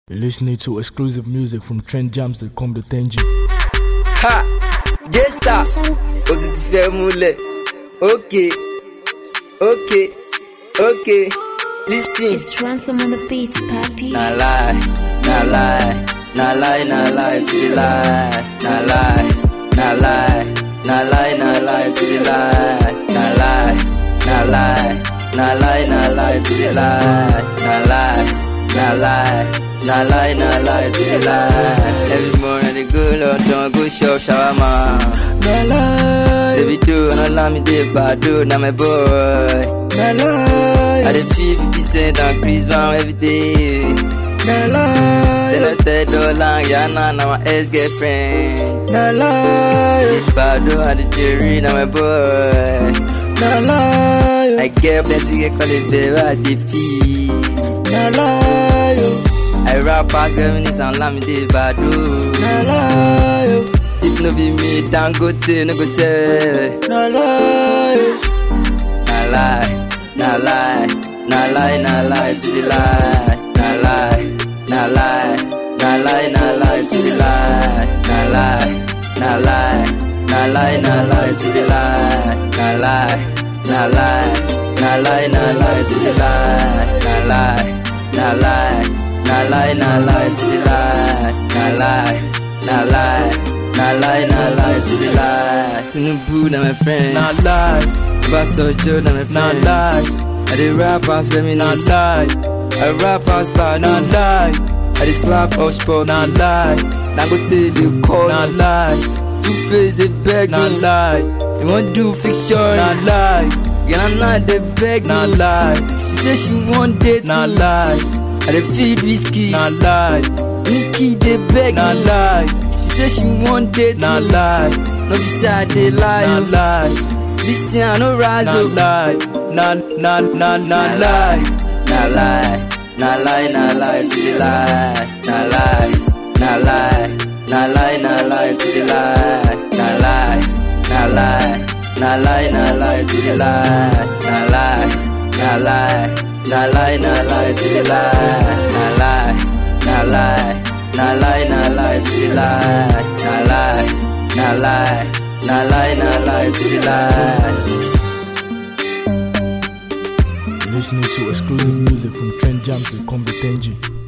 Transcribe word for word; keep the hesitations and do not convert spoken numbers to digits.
You're listening to exclusive music from trend jams dot com dot n g. Ha! Gesta! O ti ti fẹ́ múlẹ̀. Okay. Okay. Okay. Listen. It's ransom on the beat, papi. Na lie. Na lie. Na lie. Na lie. To the lie. Na lie. Na lie. Na lie. Na lie. To the lie. Na lie. Na lie. Na lie. Na lie. To the lie. Na lie. Na lie. Na lie, na lie, to the lie. Every morning they go London, go shop shawarma. Na lie, Baby do, no allow me dey bad do, na my boy. na lie, I dey feel fifty cent and Chris Brown every day. na lie, Then I tell Dolan, Yana, na my ex-girlfriend. na lie, Dey bad do, I dey jerry, na my boy. na lie, I get plenty get call it baby, I dey feel. na lie, I rap past reminisce and lamb dey bad do. na lie, If no be me, Dangote no go say. na lie, Na lie, na lie, na lie, na lie to the lie. Na lie, na lie, na lie, na lie to the lie. Na lie, na lie, na lie, na lie to the lie. Na lie, na lie, na lie, na lie to the lie. Na lie, na lie, na lie, na lie to the lie. Na lie, na lie, na lie, na lie to the lie. Tinubu na my friend. na lie, Bass Ojo na my na friend. lie, I dey rap pass na reminisce. lie, I rap pass bad. na lie, I dey slap hush pop. na lie, Dangote dey call. na lie, Two face dey beg. na lie, You wan do fiction? na lie, Yana dey beg. na lie, She say she wan date na me. lie, I dey feed whiskey. na lie, Nikki dey beg. na me. lie, She say she wan date na me. lie, No be say I dey lie. na oh. lie, This thing I no rise. na oh. lie, na na na na lie, Na lie, na lie, na lie to the lie. Na lie, na lie, na lie, na lie to the lie. Na lie, na lie, na lie, na lie to the lie. Na lie, na lie, na lie, na lie to the lie. Na lie, na lie, na lie, na lie to the lie. Na lie, na lie, na lie, na lie to the lie. You're listening to exclusive music from trend jams dot com dot n g.